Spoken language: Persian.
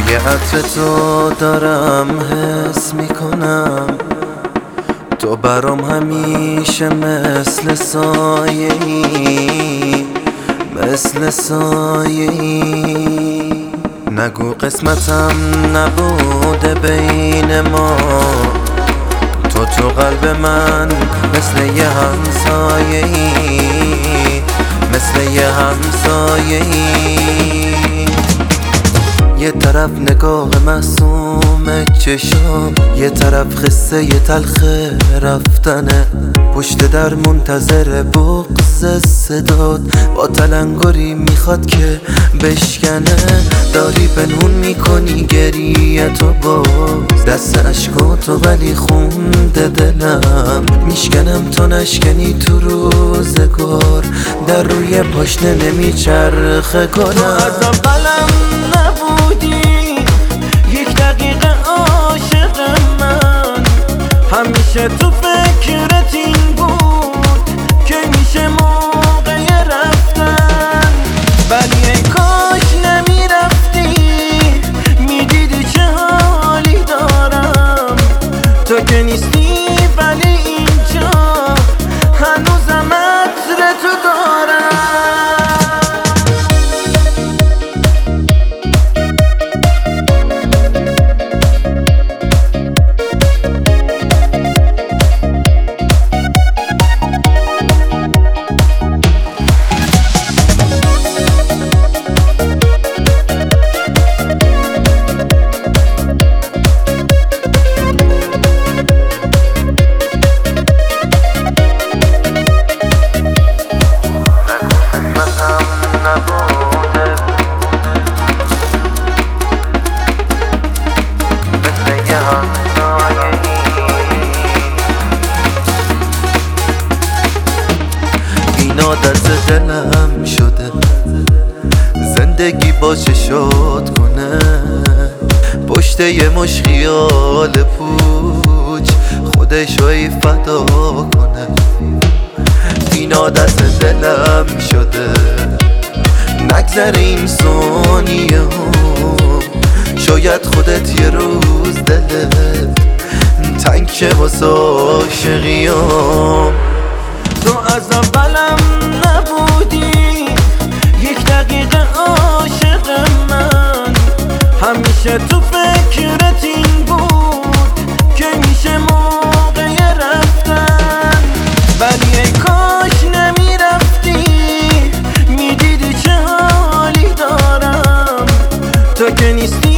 یه عطر تو دارم حس میکنم، تو برام همیشه مثل سایه‌ای، مثل سایه‌ای. نگو قسمتم نبوده بین ما، تو قلب من مثل یه همسایه‌ای، مثل یه همسایه‌ای. یه طرف نگاه معصوم چشام، یه طرف قصه یه تلخ رفتنه، پشت در منتظر بغض صدات، با تلنگری میخواد که بشکنه. داری پنهون میکنی گریه تو باز، دست عشقاتو ولی خونده دلم، میشکنم تو نشکنی تو روزگار، در روی پاشنه نمیچرخه کنم. تو از اولم نبودی یک دقیقه عاشق من، همیشه تو فکرت این بود که میشه موقع رفتن، ولی ای کاش نمیرفتی، میدیدی چه حالی دارم. تو که نیستی ولی اینجا هنوزم عطر تو دارم. این عادت دلم شده زندگی باشه شاد کنه، پشت یه مش خیال پوچ خودشوی فدا کنه. این عادت دلم شده نگذره این ثانیه ها، شاید خودت یه روز دلت تنگ شه واسه عاشقیام. تو از اولم نبودی یک دقیقه عاشق من، همیشه تو فکرت این بود که میشه موقع رفتن، ولی ای کاش نمیرفتی، میدیدی چه حالی دارم. تو که نیستی